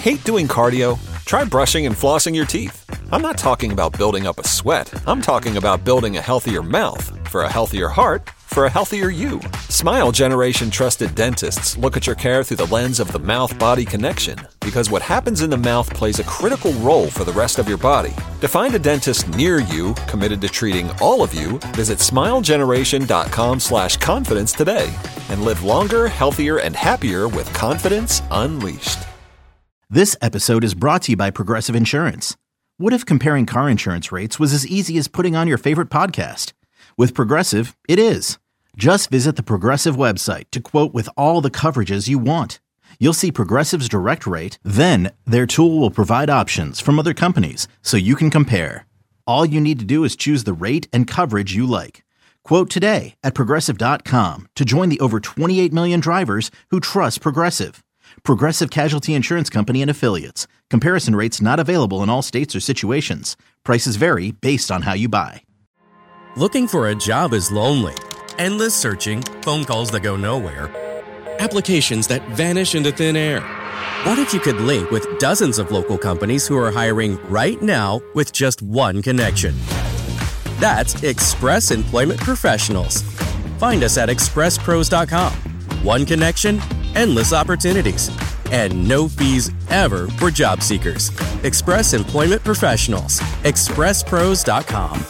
Hate doing cardio? Try brushing and flossing your teeth. I'm not talking about building up a sweat. I'm talking about building a healthier mouth for a healthier heart for a healthier you. Smile Generation trusted dentists look at your care through the lens of the mouth-body connection, because what happens in the mouth plays a critical role for the rest of your body. To find a dentist near you committed to treating all of you, visit smilegeneration.com/confidence today and live longer, healthier, and happier with confidence unleashed. This episode is brought to you by Progressive Insurance. What if comparing car insurance rates was as easy as putting on your favorite podcast? With Progressive, it is. Just visit the Progressive website to quote with all the coverages you want. You'll see Progressive's direct rate, then their tool will provide options from other companies so you can compare. All you need to do is choose the rate and coverage you like. Quote today at Progressive.com to join the over 28 million drivers who trust Progressive. Progressive Casualty Insurance Company and Affiliates. Comparison rates not available in all states or situations. Prices vary based on how you buy. Looking for a job is lonely. Endless searching, phone calls that go nowhere, applications that vanish into thin air. What if you could link with dozens of local companies who are hiring right now with just one connection? That's Express Employment Professionals. Find us at expresspros.com. One connection, endless opportunities, and no fees ever for job seekers. Express Employment Professionals. expresspros.com.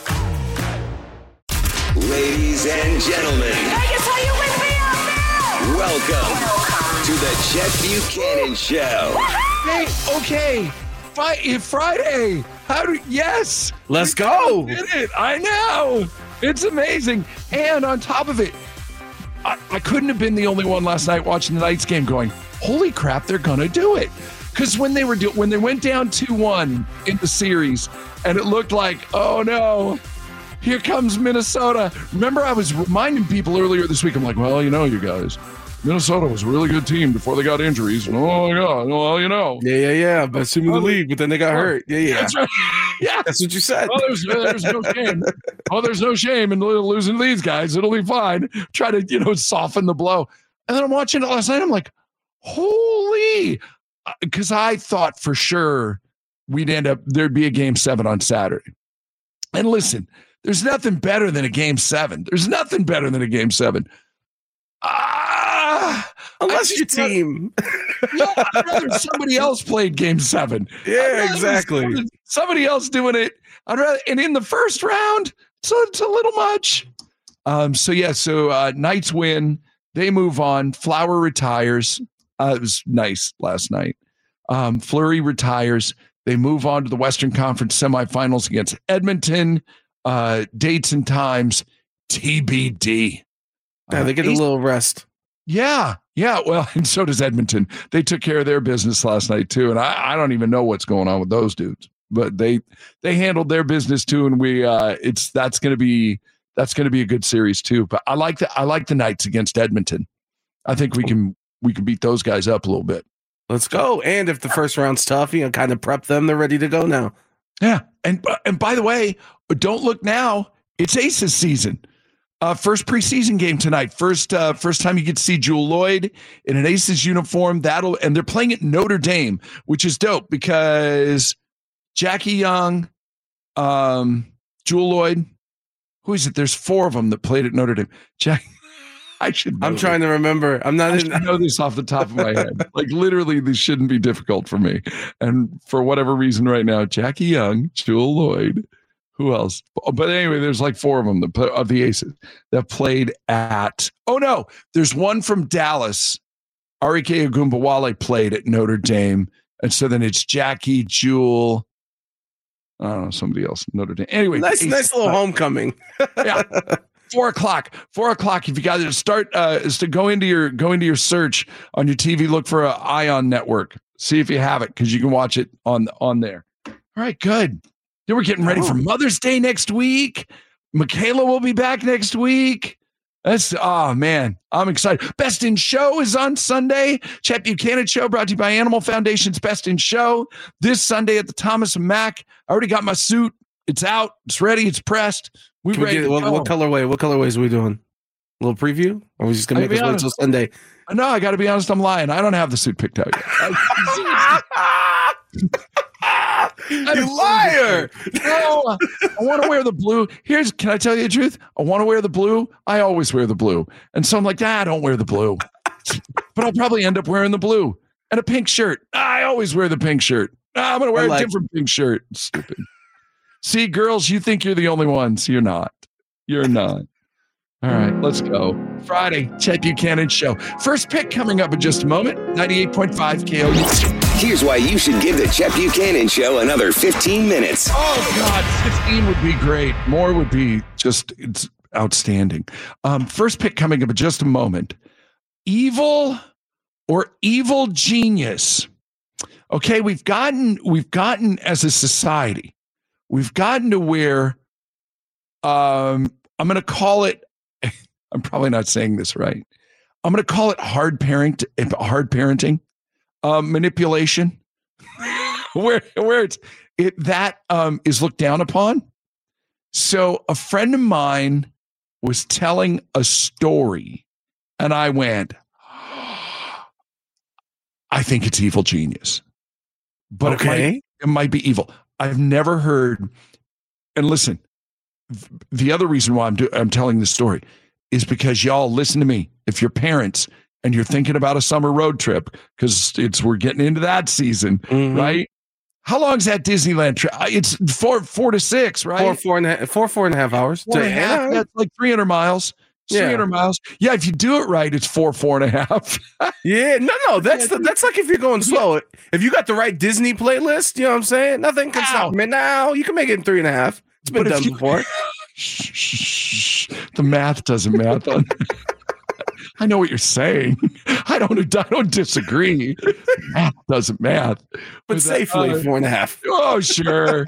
Ladies and gentlemen, Vegas, are you with me out there? welcome to the Chet Buchanan Show. Hey, okay. Friday. Yes. Let's go. We did it. I know. It's amazing. And on top of it, I couldn't have been the only one last night watching the Knights game going, holy crap, they're going to do it. Because when they went down 2-1 in the series and it looked like, oh no, here comes Minnesota. Remember, I was reminding people earlier this week, I'm like, well, you guys, Minnesota was a really good team before they got injuries. And, oh my God, well, Yeah. But assuming the lead, but then they got hurt. Yeah. That's right. Yeah. That's what you said. Oh, there's no shame. There's no shame in losing these guys. It'll be fine. Try to, soften the blow. And then I'm watching it last night. I'm like, holy, because I thought for sure there'd be a game 7 on Saturday. And listen, there's nothing better than a game 7. There's nothing better than a game 7. Unless your team. I'd rather somebody else played game 7. Yeah, exactly. Somebody else doing it. And in the first round, so it's a little much. So Knights win. They move on. Flower retires. It was nice last night. Fleury retires. They move on to the Western Conference semifinals against Edmonton. Dates and times TBD. Yeah, they get a little rest. Yeah. Well, and so does Edmonton. They took care of their business last night too, and I don't even know what's going on with those dudes, but they handled their business too, and that's going to be a good series too. But I like the Knights against Edmonton. I think we can beat those guys up a little bit. Let's go. And if the first round's tough, kind of prep them. They're ready to go now. Yeah, and by the way, don't look now. It's Aces season. First preseason game tonight. First time you get to see Jewell Loyd in an Aces uniform. And they're playing at Notre Dame, which is dope because Jackie Young, Jewell Loyd, who is it? There's 4 of them that played at Notre Dame. I'm trying to remember. I know this off the top of my head. Like literally, this shouldn't be difficult for me. And for whatever reason, right now, Jackie Young, Jewell Loyd. Who else? But anyway, there's like 4 of them of the Aces that played at. Oh no, there's one from Dallas. Arike Ogunbowale played at Notre Dame, and so then it's Jackie, Jewell. I don't know, somebody else. Notre Dame. Anyway, nice little homecoming. Yeah, 4:00. 4:00. If you guys start is to go into your search on your TV, look for a Ion Network. See if you have it because you can watch it on there. All right, good. Then we're getting ready for Mother's Day next week. Michaela will be back next week. Man, I'm excited. Best in Show is on Sunday. Chet Buchanan Show brought to you by Animal Foundation's Best in Show this Sunday at the Thomas and Mack. I already got my suit. It's out. It's ready. It's pressed. We're ready. What colorway? What colorways are we doing? A little preview? Or are we just going to make us wait until Sunday? No, I got to be honest. I'm lying. I don't have the suit picked out yet. You liar! No, I want to wear the blue. Can I tell you the truth? I want to wear the blue. I always wear the blue. And so I'm like, I don't wear the blue. But I'll probably end up wearing the blue and a pink shirt. I always wear the pink shirt. I'm going to wear a different pink shirt. Stupid. See, girls, you think you're the only ones. You're not. You're not. All right, let's go. Friday, Chet Buchanan Show. First pick coming up in just a moment. 98.5 KLUC. Here's why you should give the Chet Buchanan Show another 15 minutes. Oh, God, 15 would be great. More would be it's outstanding. First pick coming up in just a moment. Evil or evil genius? Okay, we've gotten as a society, we've gotten to where I'm going to call it, I'm probably not saying this right. I'm going to call it hard parenting, manipulation, where that is looked down upon. So a friend of mine was telling a story, and I went, I think it's evil genius, but it might be evil. I've never heard. And listen, the other reason why I'm telling this story is because y'all listen to me. If you're parents and you're thinking about a summer road trip, because we're getting into that season, right? How long is that Disneyland trip? It's 4 to 6, right? 4.5 hours. 4.5. That's like 300 miles. 300 miles. Yeah, if you do it right, it's 4.5. Yeah, no, that's like if you're going slow. If you got the right Disney playlist, you know what I'm saying? Nothing can stop me now. You can make it in 3.5. It's been done before. The math doesn't math on. I know what you're saying. I don't disagree. Math doesn't math, but safely 4.5. Oh, sure.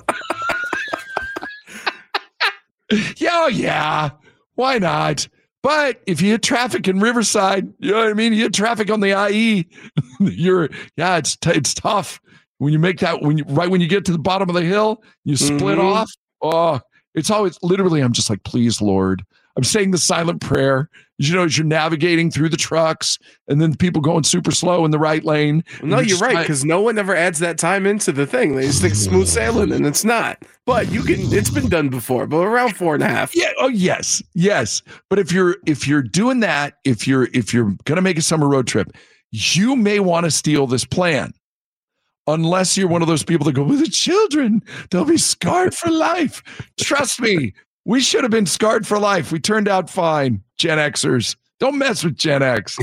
Yeah. Why not? But if you hit traffic in Riverside, you know what I mean? You hit traffic on the IE, it's tough. When you make that, when you get to the bottom of the hill, you split off. Oh, it's always literally, I'm just like, please, Lord. I'm saying the silent prayer, as you're navigating through the trucks and then people going super slow in the right lane. No, you're right, because no one ever adds that time into the thing. They just think smooth sailing, and it's not. But it's been done before, but around 4.5. Yeah. Oh, yes. But if you're doing that, if you're gonna make a summer road trip, you may want to steal this plan. Unless you're one of those people that go, with the children, they'll be scarred for life. Trust me, we should have been scarred for life. We turned out fine, Gen Xers. Don't mess with Gen X.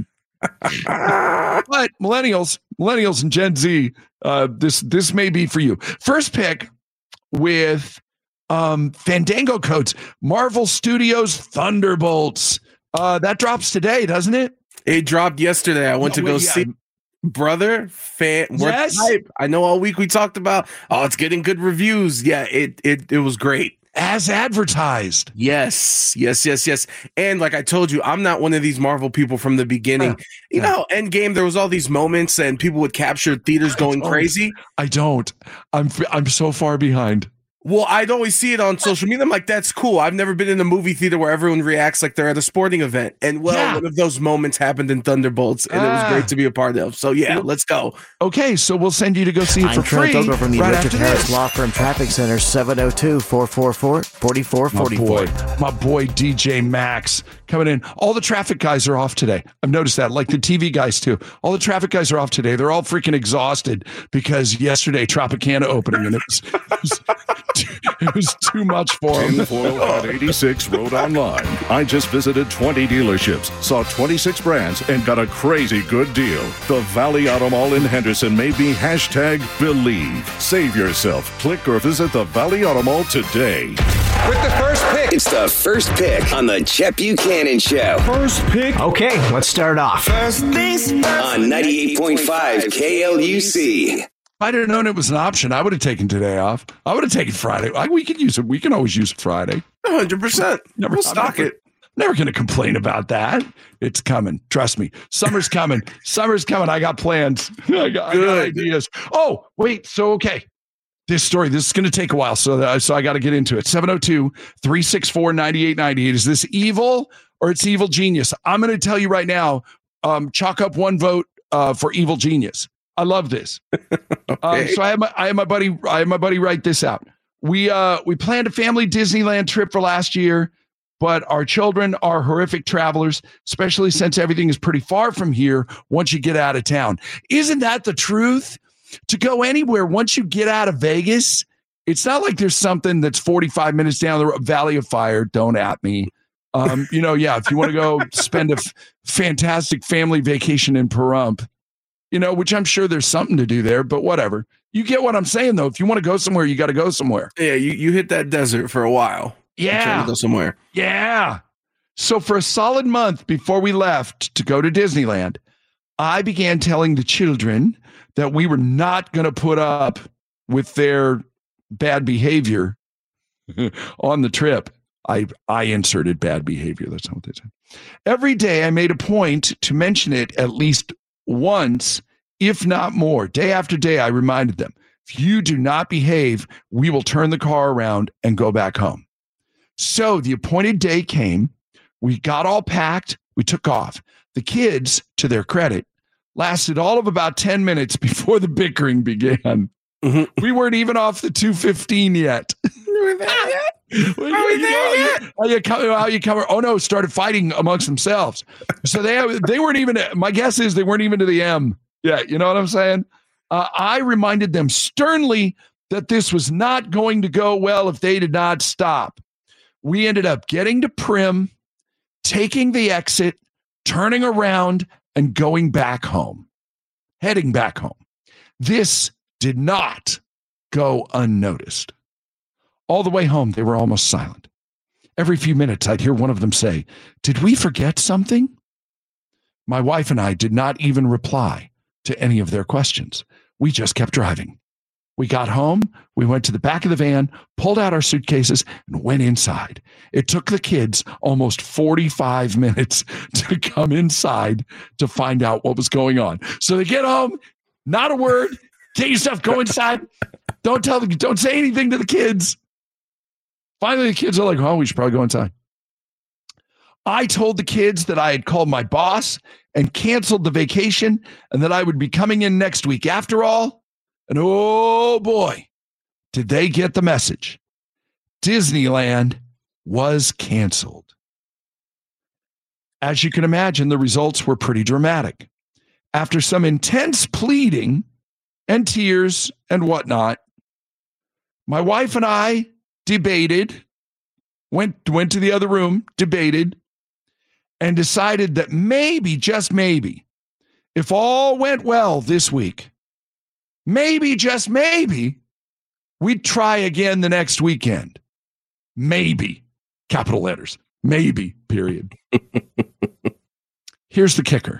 But millennials and Gen Z, this may be for you. First pick with Fandango codes, Marvel Studios Thunderbolts. That drops today, doesn't it? It dropped yesterday. I went to go see. Brother, yes. Hype. I know all week we talked about, it's getting good reviews. Yeah, it was great. As advertised. Yes. And like I told you, I'm not one of these Marvel people from the beginning. You know, Endgame, there was all these moments and people would capture theaters going crazy. I don't. I'm so far behind. Well, I'd always see it on social media. I'm like, that's cool. I've never been in a movie theater where everyone reacts like they're at a sporting event. And one of those moments happened in Thunderbolts, and it was great to be a part of. So let's go. Okay, so we'll send you to go see it for free. I'm Trent from the right Richard Harris Law Firm Traffic Center, 702-444-4444. My boy DJ Max coming in. All the traffic guys are off today. I've noticed that, like the TV guys too. All the traffic guys are off today. They're all freaking exhausted because yesterday Tropicana opening, and it was too much for them. Tinfoil at 86 wrote online, I just visited 20 dealerships, saw 26 brands, and got a crazy good deal. The Valley Auto Mall in Henderson may be #Believe. Save yourself. Click or visit the Valley Auto Mall today. With the first pick. It's the first pick on the Chet Buchanan Show. First pick. Okay, let's start off. On 98.5 KLUC. If I'd have known it was an option, I would have taken today off. I would have taken Friday. We could use it. We can always use it Friday. 100%. We'll stock it. Never going to complain about that. It's coming. Trust me. Summer's coming. I got plans. I got ideas. Oh, wait. So, okay. This story, this is going to take a while. So I got to get into it. 702-364-9898. Is this evil or it's evil genius? I'm going to tell you right now, chalk up one vote for evil genius. I love this. So I have my buddy write this out. We planned a family Disneyland trip for last year, but our children are horrific travelers, especially since everything is pretty far from here once you get out of town. Isn't that the truth? To go anywhere, once you get out of Vegas, it's not like there's something that's 45 minutes down the road. Valley of Fire, don't at me. If you want to go spend a fantastic family vacation in Pahrump, which I'm sure there's something to do there, but whatever. You get what I'm saying, though. If you want to go somewhere, you got to go somewhere. Yeah, you hit that desert for a while. Yeah. Trying to go somewhere. Yeah. So for a solid month before we left to go to Disneyland, I began telling the children that we were not going to put up with their bad behavior on the trip. I inserted bad behavior. That's not what they said. Every day I made a point to mention it at least once, if not more. Day after day, I reminded them, if you do not behave, we will turn the car around and go back home. So the appointed day came. We got all packed. We took off. The kids, to their credit, lasted all of about 10 minutes before the bickering began. Mm-hmm. We weren't even off the 215 yet. Are we there yet? How you cover? Oh no! Started fighting amongst themselves. So they weren't even. My guess is they weren't even to the M. Yeah, you know what I'm saying. I reminded them sternly that this was not going to go well if they did not stop. We ended up getting to Prim, taking the exit, turning around, and going back home, heading back home. This did not go unnoticed. All the way home, they were almost silent. Every few minutes, I'd hear one of them say, "Did we forget something?" My wife and I did not even reply to any of their questions. We just kept driving. We got home, we went to the back of the van, pulled out our suitcases, and went inside. It took the kids almost 45 minutes to come inside to find out what was going on. So they get home, not a word, get yourself, go inside. Don't say anything to the kids. Finally, the kids are like, "Oh, we should probably go inside." I told the kids that I had called my boss and canceled the vacation and that I would be coming in next week after all. And oh boy, did they get the message. Disneyland was canceled. As you can imagine, the results were pretty dramatic. After some intense pleading and tears and whatnot, my wife and I debated, went to the other room, debated, and decided that maybe, just maybe, if all went well this week, maybe, just maybe, we'd try again the next weekend. Maybe. Capital letters. Maybe, period. Here's the kicker.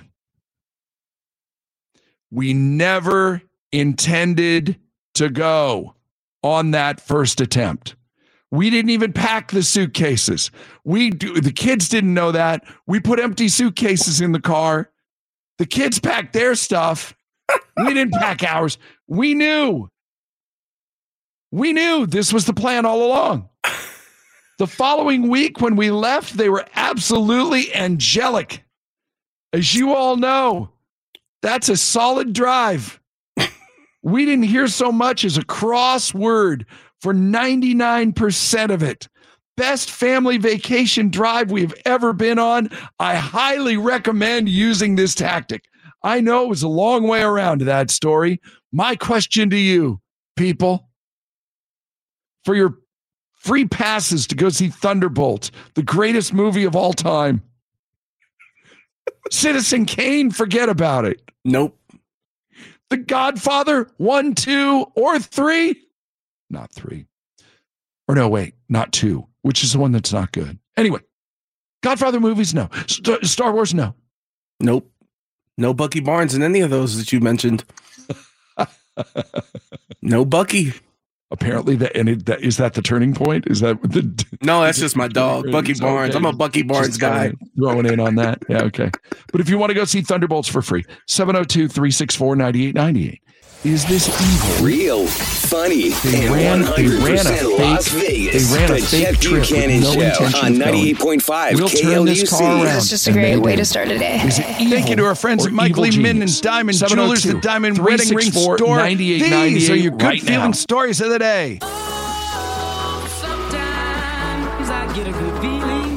We never intended to go on that first attempt. We didn't even pack the suitcases. The kids didn't know that. We put empty suitcases in the car. The kids packed their stuff. We didn't pack ours. We knew this was the plan all along. The following week when we left, they were absolutely angelic. As you all know, that's a solid drive. We didn't hear so much as a cross word for 99% of it. Best family vacation drive we've ever been on. I highly recommend using this tactic. I know it was a long way around to that story. My question to you, people, for your free passes to go see Thunderbolts, the greatest movie of all time. Citizen Kane, forget about it. Nope. The Godfather, 1, 2, or 3? Not 3. Or no, wait, not 2, which is the one that's not good. Anyway, Godfather movies, no. Star Wars, no. Nope. No Bucky Barnes in any of those that you mentioned. No Bucky. Apparently, is that the turning point? Is that the? No, that's just my dog, Bucky Barnes. Okay. I'm a Bucky Barnes guy. Throwing in on that. Yeah, okay. But if you want to go see Thunderbolts for free, 702-364-9898. is this evil? Real, funny, They and ran 100% Las Vegas. they ran a The fake Chet trip Buchanan with no Show intention on of going. 98.5 We'll turn this car KLUC. around. It's just a And great they way did. to start a day. Is it Thank you to our friends or at Mike evil Lee Min genius? and Diamond Jewelers, the Diamond Wedding Ring 702-364-9898 Store. These are your good right feeling now. stories of the day. Sometimes I get a good feeling.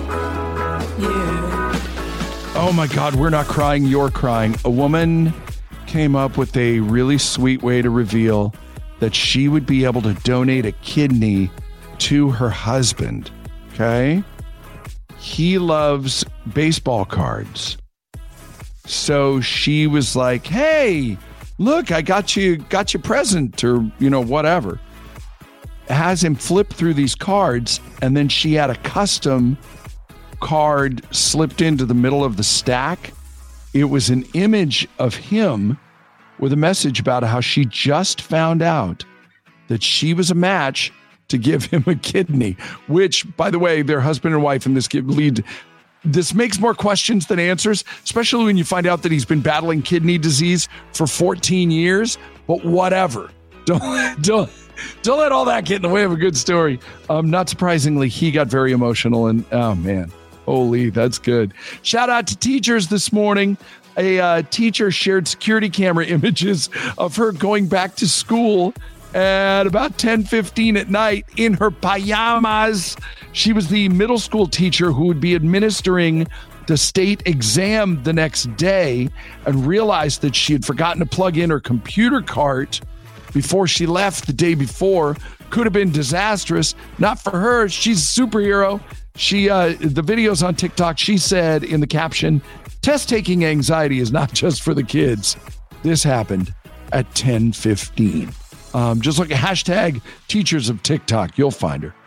Yeah. Oh my God, we're not crying, you're crying. A woman came up with a really sweet way to reveal that she would be able to donate a kidney to her husband. Okay? He loves baseball cards. So she was like, hey, look, I got you a present, or, whatever. Has him flip through these cards, and then she had a custom card slipped into the middle of the stack. It was an image of him with a message about how she just found out that she was a match to give him a kidney, which, by the way, they're husband and wife, and this makes more questions than answers, especially when you find out that he's been battling kidney disease for 14 years. But whatever. Don't let all that get in the way of a good story. Not surprisingly, he got very emotional, and oh man, holy, that's good. Shout out to teachers this morning. A teacher shared security camera images of her going back to school at about 10:15 at night in her pajamas. She was the middle school teacher who would be administering the state exam the next day and realized that she had forgotten to plug in her computer cart before she left the day before. Could have been disastrous. Not for her. She's a superhero. The video's on TikTok. She said in the caption, "Test-taking anxiety is not just for the kids." This happened at 10:15. Just look at hashtag teachers of TikTok. You'll find her.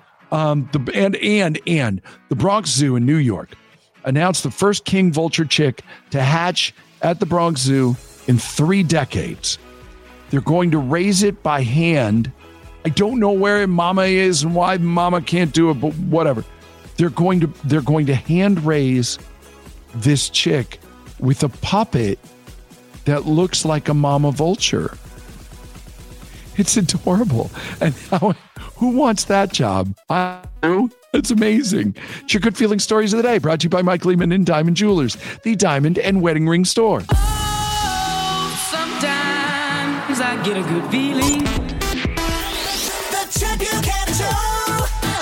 The Bronx Zoo in New York announced the first king vulture chick to hatch at the Bronx Zoo in 3 decades. They're going to raise it by hand. I don't know where mama is and why mama can't do it, but whatever. They're going to hand raise this chick with a puppet that looks like a mama vulture. It's adorable. And who wants that job? I do. It's amazing. It's your good feeling stories of the day, brought to you by Mike Lehman and Diamond Jewelers, the Diamond and Wedding Ring Store. Oh, sometimes I get a good feeling. The Chet Buchanan Show.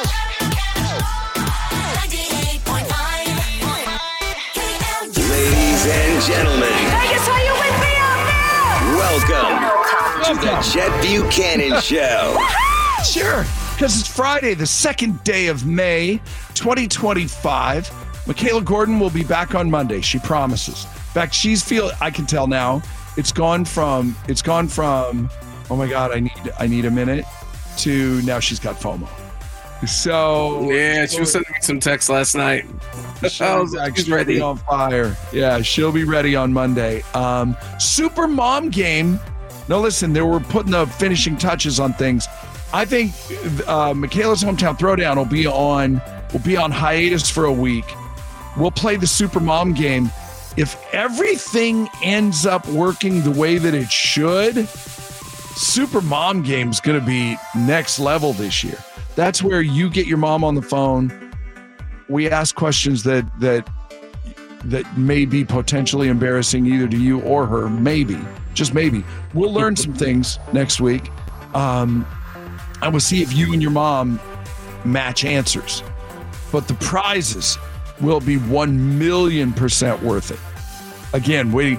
98.5 KLUC. Ladies and gentlemen, Vegas, are you with me out there? welcome to the Chet Buchanan Show. Sure, because it's Friday, the 2nd day of May, 2025. Michaela Gordon will be back on Monday. She promises. In fact, I can tell now, it's gone from, oh my God, I need a minute, to now she's got FOMO. So yeah, she was sending me some text last night. She's ready on fire. Yeah, she'll be ready on Monday. Super Mom Game. No, listen, they were putting the finishing touches on things. I think Michaela's Hometown Throwdown will be on hiatus for a week. We'll play the Super Mom Game. If everything ends up working the way that it should, Super Mom Game's going to be next level this year. That's where you get your mom on the phone. We ask questions that may be potentially embarrassing either to you or her. Maybe, just maybe. We'll learn some things next week. And we'll see if you and your mom match answers. But the prizes will be 1,000,000% worth it. Again, waiting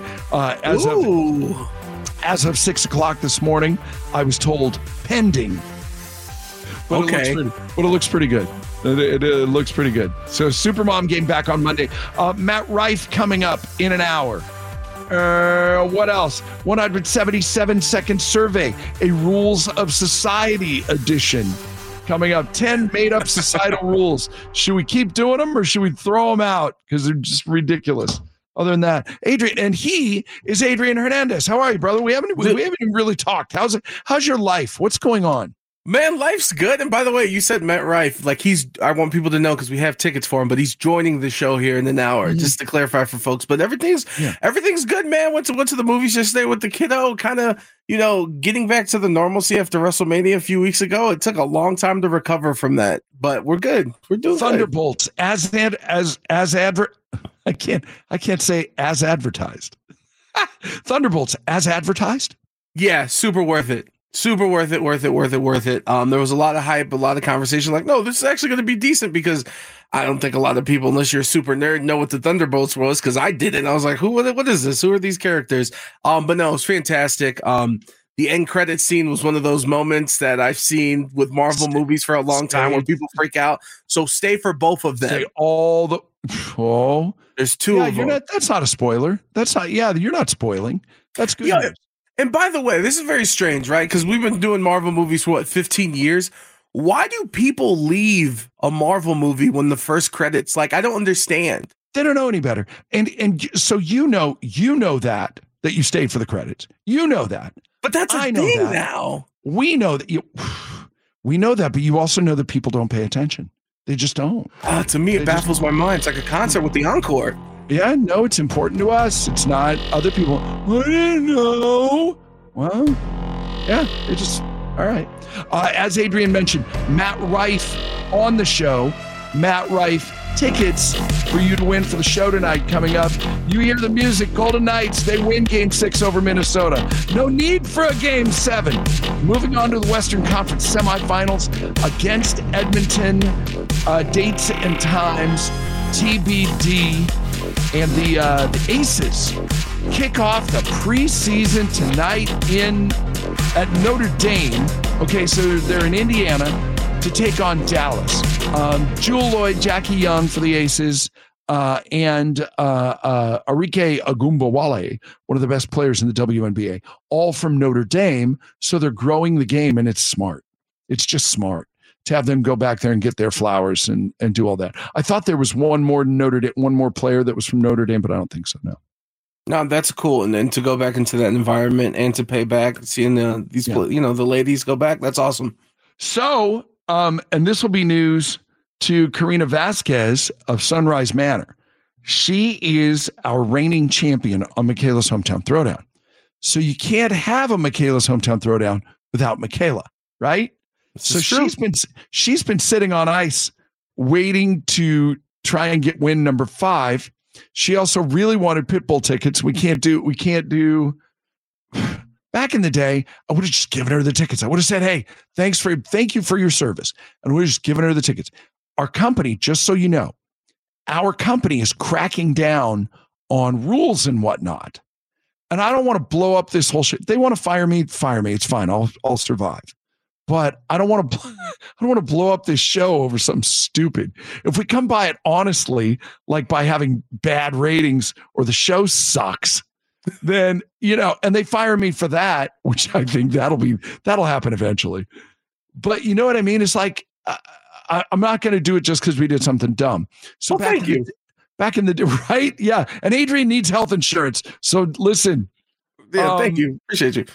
as of 6 o'clock this morning, I was told pending. But okay. It looks pretty good. It looks pretty good. So Super Mom Game back on Monday. Matt Rife coming up in an hour. What else? 177-second survey, a Rules of Society edition coming up. 10 made-up societal rules. Should we keep doing them or should we throw them out because they're just ridiculous? Other than that, Adrian, and he is Adrian Hernandez. How are you, brother? We haven't even really talked. How's your life? What's going on? Man, life's good. And by the way, you said Matt Rife. Like I want people to know because we have tickets for him, but he's joining the show here in an hour, just to clarify for folks. But everything's good, man. Went to the movies yesterday with the kiddo, kind of, getting back to the normalcy after WrestleMania a few weeks ago. It took a long time to recover from that, but we're good. We're doing Thunderbolts good. I can't say as advertised. Thunderbolts as advertised. Yeah, super worth it. Super worth it. There was a lot of hype, a lot of conversation. Like, no, this is actually going to be decent because I don't think a lot of people, unless you're a super nerd, know what the Thunderbolts was because I didn't. I was like, what is this? Who are these characters? But no, it's fantastic. The end credit scene was one of those moments that I've seen with Marvel movies for a long time where people freak out. So stay for both of them. There's two of them. That's not a spoiler. You're not spoiling. That's good. Yeah. And by the way, this is very strange, right? Because we've been doing Marvel movies for 15 years. Why do people leave a Marvel movie when the first credits? Like, I don't understand. They don't know any better. And so you know that you stayed for the credits. You know that. But that's a thing now. We know that we know that, but you also know that people don't pay attention. They just don't. To me, it baffles my mind. It's like a concert with the encore. Yeah, no, it's important to us. It's not other people. I didn't know. Well, yeah, it just, all right. As Adrian mentioned, Matt Rife on the show. Matt Rife, tickets for you to win for the show tonight coming up. You hear the music, Golden Knights, they win Game 6 over Minnesota. No need for a Game 7. Moving on to the Western Conference semifinals against Edmonton. Dates and times, TBD. And the Aces kick off the preseason tonight at Notre Dame. Okay, so they're in Indiana to take on Dallas. Jewel Lloyd, Jackie Young for the Aces, and Arike Agumbawale, one of the best players in the WNBA, all from Notre Dame. So they're growing the game, and it's smart. It's just smart to have them go back there and get their flowers and do all that. I thought there was one more player that was from Notre Dame, but I don't think so. No, that's cool. And then to go back into that environment and to pay back, seeing the ladies go back, that's awesome. So, and this will be news to Karina Vasquez of Sunrise Manor. She is our reigning champion on Michaela's Hometown Throwdown. So you can't have a Michaela's Hometown Throwdown without Michaela, right? So she's been sitting on ice waiting to try and get win number 5. She also really wanted Pitbull tickets. We can't do back in the day, I would have just given her the tickets. I would have said, hey, thank you for your service. And we would have just given her the tickets. Our company, just so you know, our company is cracking down on rules and whatnot. And I don't want to blow up this whole shit. They want to fire me. It's fine. I'll survive. But I don't want to blow up this show over something stupid. If we come by it honestly, like by having bad ratings or the show sucks, then, and they fire me for that, which I think that'll happen eventually. But you know what I mean? It's like, I'm not going to do it just because we did something dumb. So thank you. Back in the day, right? Yeah. And Adrian needs health insurance. So listen. Yeah, thank you. Appreciate you.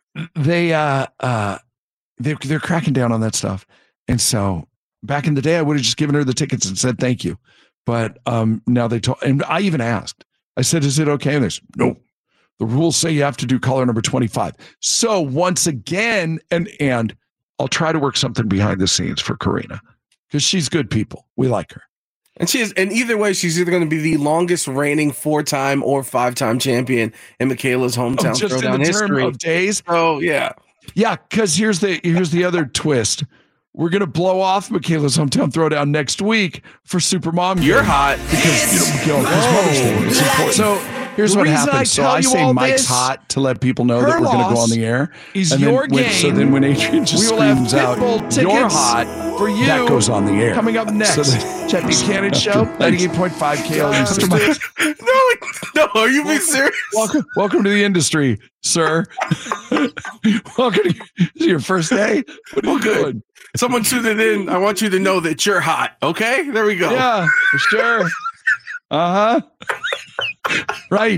They're cracking down on that stuff. And so back in the day, I would have just given her the tickets and said, thank you. But now and I even asked, I said, is it okay? And they said, no, the rules say you have to do caller number 25. So once again, and I'll try to work something behind the scenes for Karina because she's good people. We like her. And either way, she's either going to be the longest reigning 4-time or 5-time champion in Michaela's Hometown just in the term of days. Oh yeah. Yeah, because here's the other twist. We're gonna blow off Michaela's Hometown Throwdown next week for Supermom. You're hot because So here's what happens. So I say Mike's hot to let people know that we're gonna go on the air. Is your game? So then when Adrian just screams out, "You're hot," for you, that goes on the air. Coming up next, Chet Buchanan Show, 98.5 KLUC. No, are you being serious? Welcome to the industry, sir. Welcome to your first day. What are you doing? Someone tuned it in. I want you to know that you're hot. Okay, there we go. Yeah, for sure. Right.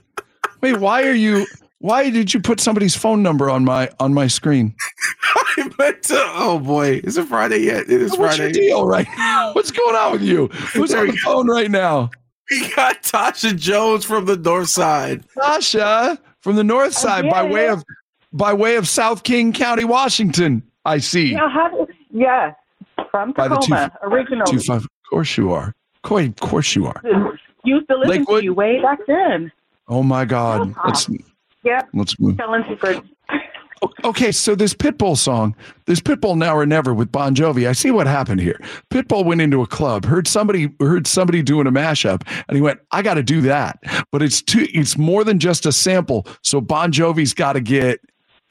Wait, why did you put somebody's phone number on my screen? Oh boy, is it Friday yet? It is What's Friday. your deal right now? What's going on with you? Who's on the phone right now? We got Tasha Jones from the North Side. Tasha from the North Side by way of South King County, Washington. I see. Yeah, from Tacoma, originally. Of course you are. Of course you are. Used to listen Lakewood? to you way back then. Oh my God. Let's move. Telling secrets. Okay, so this Pitbull song, this Pitbull Now or Never with Bon Jovi, I see what happened here. Pitbull went into a club, heard somebody doing a mashup, and he went, I got to do that. But it's more than just a sample. So Bon Jovi's got to get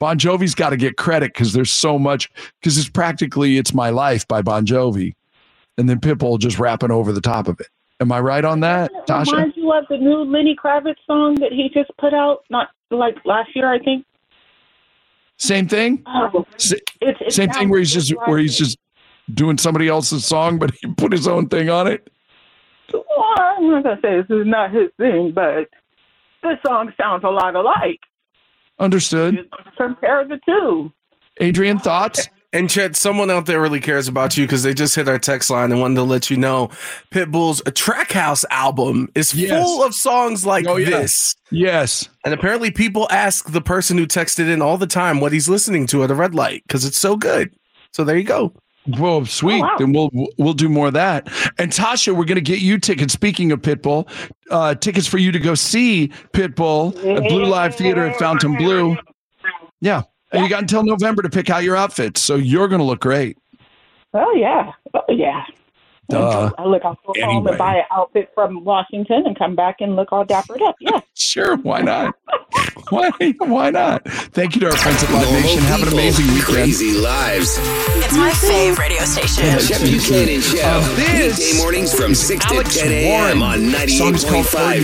credit because there's so much, because it's practically It's My Life by Bon Jovi. And then Pitbull just rapping over the top of it. Am I right on that, Tasha? Reminds you of the new Lenny Kravitz song that he just put out, not like last year, I think. Same thing. Same thing where he's just doing somebody else's song, but he put his own thing on it. Well, I'm not gonna say this is not his thing, but this song sounds a lot alike. Understood. Compare the two. Adrian, thoughts? And Chet, someone out there really cares about you because they just hit our text line and wanted to let you know Pitbull's Track House album is full of songs like this. Yes. And apparently people ask the person who texted in all the time what he's listening to at a red light because it's so good. So there you go. Well, sweet. Oh, wow. Then we'll do more of that. And Tasha, we're going to get you tickets. Speaking of Pitbull, tickets for you to go see Pitbull at Blue Live Theater at Fountain Blue. Yeah. And you got until November to pick out your outfits, so you're going to look great. Oh, yeah. Duh. I look, I'll go home and buy an outfit from Washington and come back and look all dappered up. Yeah. Sure. Why not? Why not? Thank you to our friends at Live Nation. Have an amazing weekend. Crazy lives. It's my fave radio station. Chep Buchanan Show. Weekday mornings from 6 to 10 a.m. on 98.5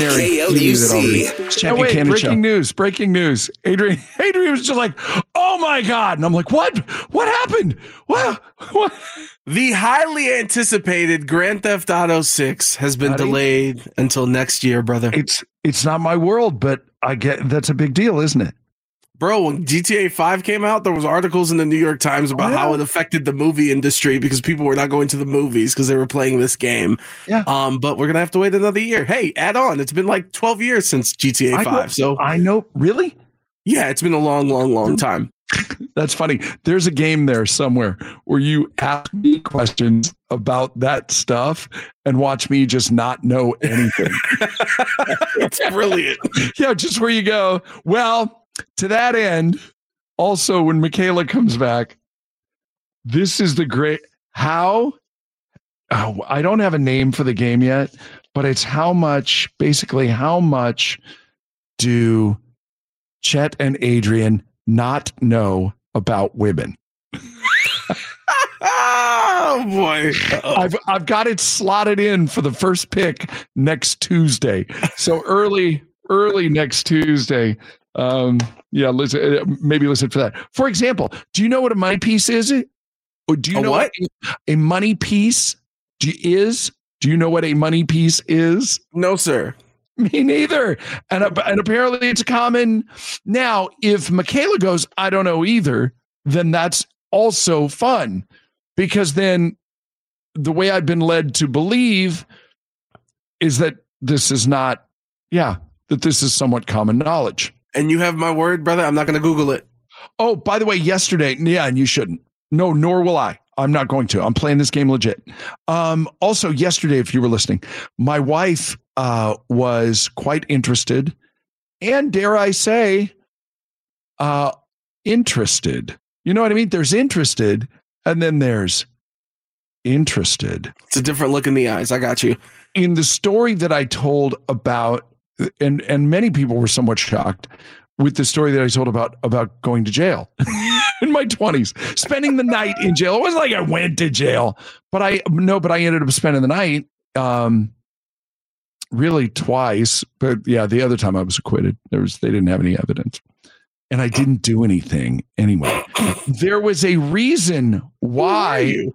KLUC. Breaking news. Adrian was just like, oh my God. And I'm like, what? What happened? What? The highly anticipated Grand Theft Auto 6 has been delayed until next year, brother. It's not my world, but I get that's a big deal, isn't it? Bro, when GTA 5 came out, there was articles in the New York Times about how it affected the movie industry because people were not going to the movies because they were playing this game. Yeah. But we're going to have to wait another year. Hey, add on. It's been like 12 years since GTA 5. I know. Really? Yeah, it's been a long time. That's funny. There's a game there somewhere where you ask me questions about that stuff and watch me just not know anything. It's brilliant. Yeah, just where you go. Well, to that end, also when Michaela comes back, this is the great I don't have a name for the game yet, but it's how much do Chet and Adrian not know about women? Oh boy. I've got it slotted in for the first pick next Tuesday. So early next Tuesday. Listen for that. For example, do you know what a money piece is? Or do you know what a money piece is? Do you know what a money piece is? No, sir. Me neither. And apparently it's common. Now, if Michaela goes, I don't know either, then that's also fun because then the way I've been led to believe is that this is not, that this is somewhat common knowledge. And you have my word, brother. I'm not going to Google it. Oh, by the way, yesterday, and you shouldn't. No, nor will I. I'm not going to. I'm playing this game legit. Also, yesterday, if you were listening, my wife was quite interested and, dare I say, interested. You know what I mean? There's interested and then there's interested. It's a different look in the eyes. I got you. In the story that I told about, and many people were somewhat shocked with the story that I told about going to jail in my 20s, spending the night in jail. It wasn't like I went to jail, but I ended up spending the night really twice. But yeah, the other time I was acquitted. They didn't have any evidence. And I didn't do anything anyway. There was a reason why.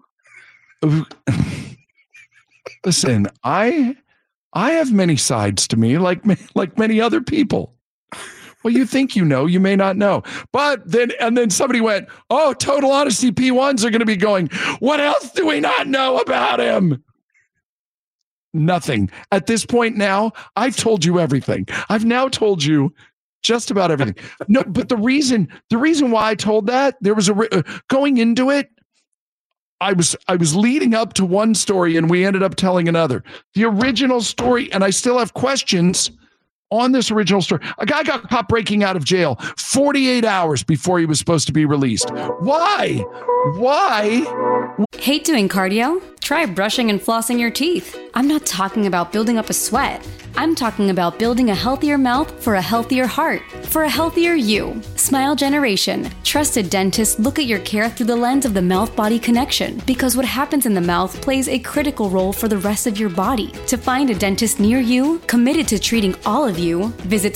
Listen, I have many sides to me, like many other people. Well, you think you know, you may not know. But then somebody went, oh, Total Honesty P1s are going to be going, what else do we not know about him? Nothing. At this point now, I've told you everything. I've now told you just about everything. No, but the reason why I told that, there was going into it, I was leading up to one story and we ended up telling another. The original story, and I still have questions on this original story. A guy got caught breaking out of jail 48 hours before he was supposed to be released. Why? Hate doing cardio? Try brushing and flossing your teeth. I'm not talking about building up a sweat. I'm talking about building a healthier mouth for a healthier heart, for a healthier you. Smile Generation. Trusted dentists look at your care through the lens of the mouth-body connection, because what happens in the mouth plays a critical role for the rest of your body. To find a dentist near you, committed to treating all of you, visit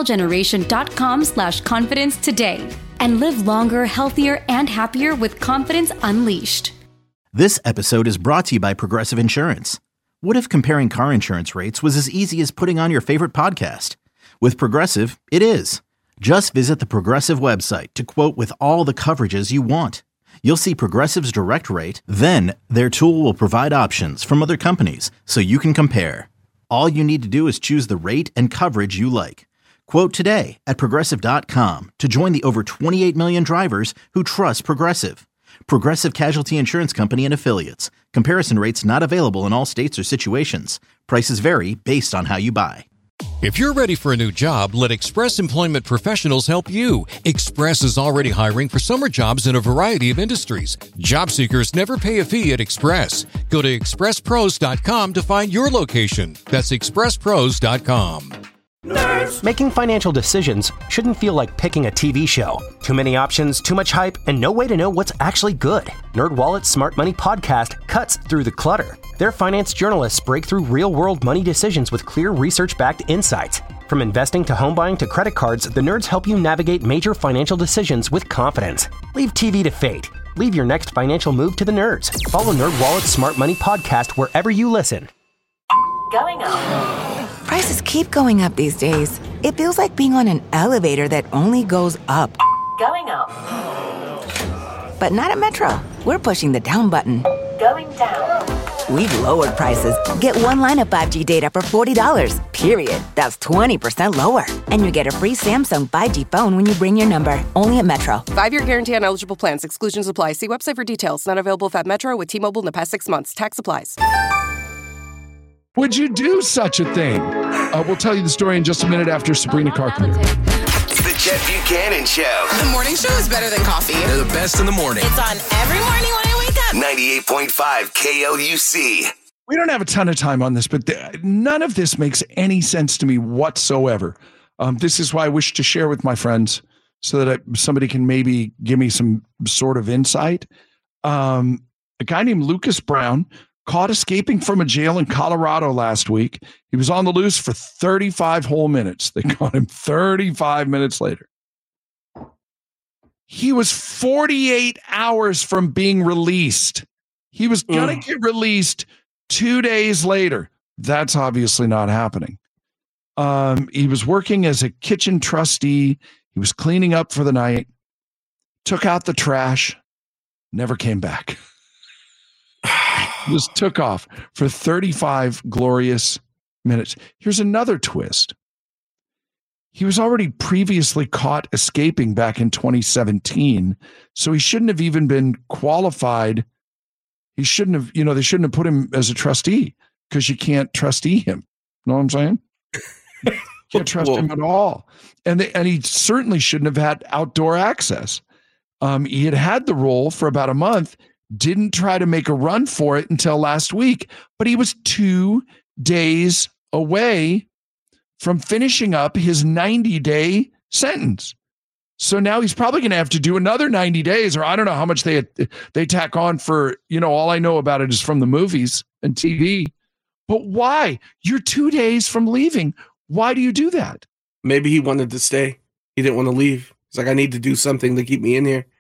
smilegeneration.com/confidence today. And live longer, healthier, and happier with confidence unleashed. This episode is brought to you by Progressive Insurance. What if comparing car insurance rates was as easy as putting on your favorite podcast? With Progressive, it is. Just visit the Progressive website to quote with all the coverages you want. You'll see Progressive's direct rate, then their tool will provide options from other companies so you can compare. All you need to do is choose the rate and coverage you like. Quote today at Progressive.com to join the over 28 million drivers who trust Progressive. Progressive Casualty Insurance Company and Affiliates. Comparison rates not available in all states or situations. Prices vary based on how you buy. If you're ready for a new job, let Express Employment Professionals help you. Express is already hiring for summer jobs in a variety of industries. Job seekers never pay a fee at Express. Go to expresspros.com to find your location. That's expresspros.com. Nerds. Making financial decisions shouldn't feel like picking a TV show. Too many options, too much hype, and no way to know what's actually good. NerdWallet's Smart Money Podcast cuts through the clutter. Their finance journalists break through real-world money decisions with clear research-backed insights. From investing to home buying to credit cards, the nerds help you navigate major financial decisions with confidence. Leave TV to fate. Leave your next financial move to the nerds. Follow NerdWallet's Smart Money Podcast wherever you listen. Going up. Prices keep going up these days. It feels like being on an elevator that only goes up. Going up. But not at Metro. We're pushing the down button. Going down. We've lowered prices. Get one line of 5G data for $40, period. That's 20% lower. And you get a free Samsung 5G phone when you bring your number. Only at Metro. 5-year guarantee on eligible plans. Exclusions apply. See website for details. Not available at Metro with T-Mobile in the past 6 months. Tax applies. Would you do such a thing? We'll tell you the story in just a minute after Sabrina Carpenter. It's the Jeff Buchanan Show. The morning show is better than coffee. They're the best in the morning. It's on every morning when I wake up. 98.5 KLUC. We don't have a ton of time on this, but none of this makes any sense to me whatsoever. This is why I wish to share with my friends so that somebody can maybe give me some sort of insight. A guy named Lucas Brown caught escaping from a jail in Colorado last week. He was on the loose for 35 whole minutes. They caught him 35 minutes later. He was 48 hours from being released. He was going to get released 2 days later. That's obviously not happening. He was working as a kitchen trustee. He was cleaning up for the night, took out the trash, never came back. Just took off for 35 glorious minutes. Here's another twist. He was already previously caught escaping back in 2017, so he shouldn't have even been qualified. He shouldn't have, they shouldn't have put him as a trustee because you can't trustee him. Know what I'm saying? Can't trust him at all. And he certainly shouldn't have had outdoor access. He had the role for about a month. Didn't try to make a run for it until last week, but he was 2 days away from finishing up his 90-day sentence. So now he's probably going to have to do another 90 days, or I don't know how much they tack on for, all I know about it is from the movies and TV. But why? You're 2 days from leaving. Why do you do that? Maybe he wanted to stay. He didn't want to leave. He's like, I need to do something to keep me in here.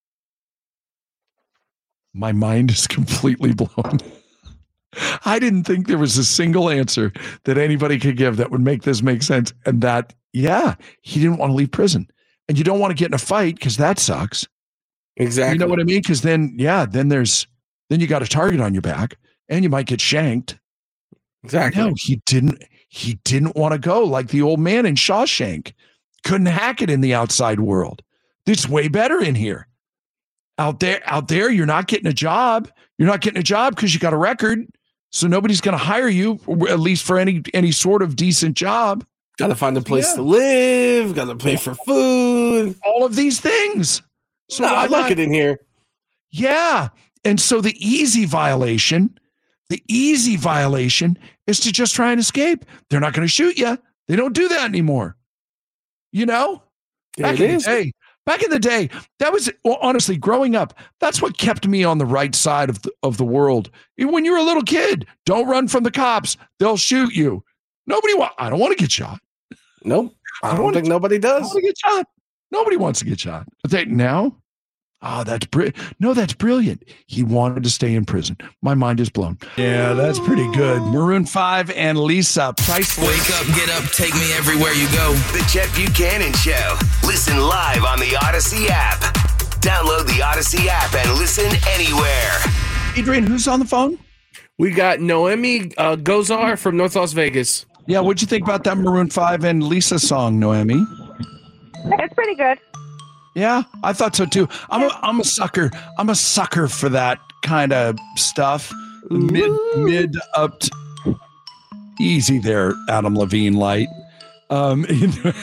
My mind is completely blown. I didn't think there was a single answer that anybody could give that would make this make sense. And that yeah, he didn't want to leave prison. And you don't want to get in a fight because that sucks. Exactly. You know what I mean? Because then you got a target on your back and you might get shanked. Exactly. No, he didn't want to go like the old man in Shawshank. Couldn't hack it in the outside world. It's way better in here. Out there, you're not getting a job. You're not getting a job because you got a record. So nobody's going to hire you, at least for any sort of decent job. Got to find a place to live. Got to pay for food. All of these things. So I like it in here. Yeah. And so the easy violation is to just try and escape. They're not going to shoot you. They don't do that anymore. You know? Back in the day, that was, well, honestly, growing up, that's what kept me on the right side of the world. When you're a little kid, don't run from the cops. They'll shoot you. I don't want to get shot. Nope. I don't think nobody does. I want to get shot. Nobody wants to get shot. But now, that's brilliant. He wanted to stay in prison. My mind is blown. Yeah, that's pretty good. Maroon 5 and Lisa, Priceless. Wake up, get up, take me everywhere you go. The Chet Buchanan Show. Listen live on the Odyssey app. Download the Odyssey app and listen anywhere. Adrian, who's on the phone? We got Noemi Gozar from North Las Vegas. Yeah, what'd you think about that Maroon 5 and Lisa song, Noemi? It's pretty good. Yeah, I thought so too. I'm a sucker. I'm a sucker for that kind of stuff. Mid up. Easy there, Adam Levine light. Thank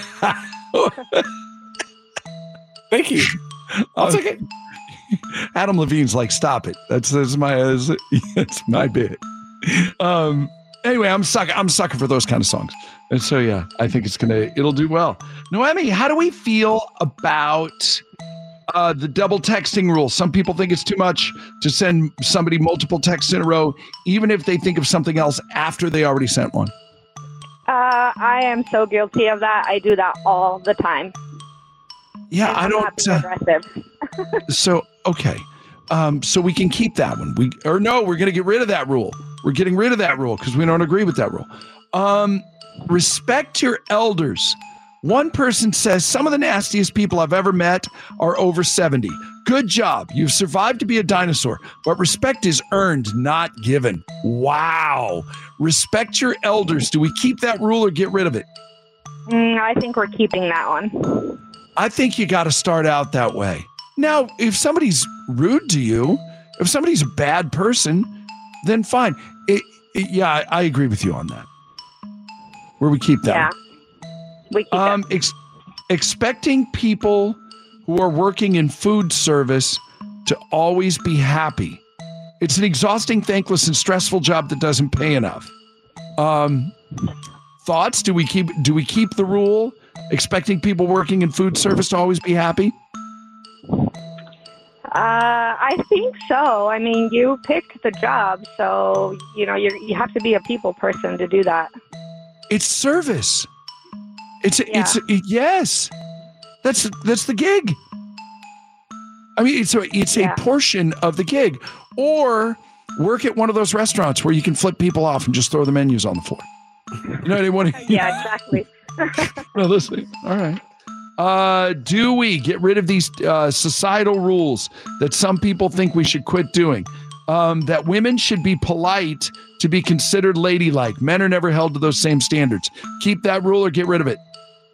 you. I'll take it. Adam Levine's like, stop it. That's my bit. Anyway, I'm sucker for those kind of songs. And so, yeah, I think it'll do well. Noemi, how do we feel about the double texting rule? Some people think it's too much to send somebody multiple texts in a row, even if they think of something else after they already sent one. I am so guilty of that. I do that all the time. Yeah, I don't. Aggressive. So, okay. So we can keep that one. We're going to get rid of that rule. We're getting rid of that rule because we don't agree with that rule. Respect your elders. One person says, some of the nastiest people I've ever met are over 70. Good job. You've survived to be a dinosaur, but respect is earned, not given. Wow. Respect your elders. Do we keep that rule or get rid of it? I think we're keeping that one. I think you got to start out that way. Now, if somebody's rude to you, if somebody's a bad person, then fine. Yeah, I agree with you on that. Where we keep that. Yeah, we keep that. Expecting people who are working in food service to always be happy. It's an exhausting, thankless, and stressful job that doesn't pay enough. Thoughts? Do we keep the rule? Expecting people working in food service to always be happy? I think so. I mean, you pick the job, so you have to be a people person to do that. It's service. Yes. That's the gig. I mean, it's a portion of the gig. Or work at one of those restaurants where you can flip people off and just throw the menus on the floor. You know, they want to. Yeah, exactly. Well, listen. All right. Do we get rid of these societal rules that some people think we should quit doing? That women should be polite to be considered ladylike. Men are never held to those same standards. Keep that rule or get rid of it?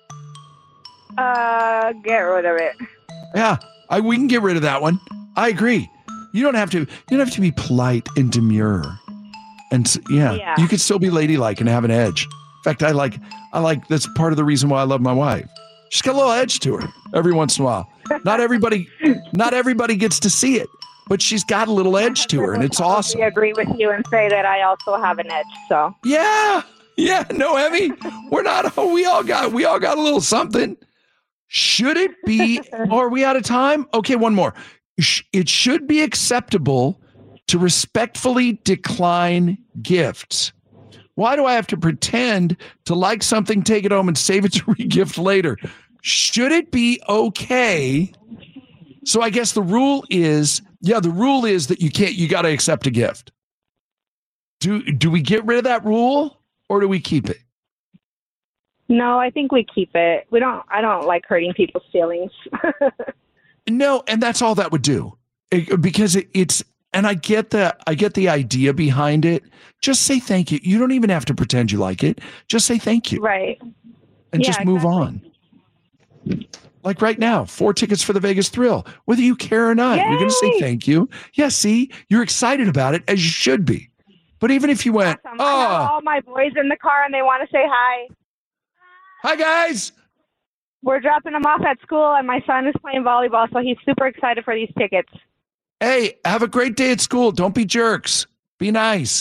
Get rid of it. Yeah, we can get rid of that one. I agree. You don't have to be polite and demure. And yeah, you could still be ladylike and have an edge. In fact, I like that's part of the reason why I love my wife. She's got a little edge to her every once in a while. Not everybody gets to see it, but she's got a little edge to her, and it's awesome. I agree with you and say that I also have an edge. So yeah, Noemi, we all got a little something. Should it be? Or are we out of time? Okay, one more. It should be acceptable to respectfully decline gifts. Why do I have to pretend to like something, take it home, and save it to regift later? Should it be okay? So I guess the rule is that you got to accept a gift. Do we get rid of that rule or do we keep it? No, I think we keep it. I don't like hurting people's feelings. No, and that's all that would do. Because it's, and I get the idea behind it. Just say thank you. You don't even have to pretend you like it. Just say thank you. Right. And just move on. Like right now, 4 tickets for the Vegas Thrill. Whether you care or not, you're going to say thank you. Yeah, see, you're excited about it, as you should be. But even if you went, awesome. I have all my boys in the car and they want to say hi. Hi, guys. We're dropping them off at school, and my son is playing volleyball, so he's super excited for these tickets. Hey, have a great day at school. Don't be jerks. Be nice.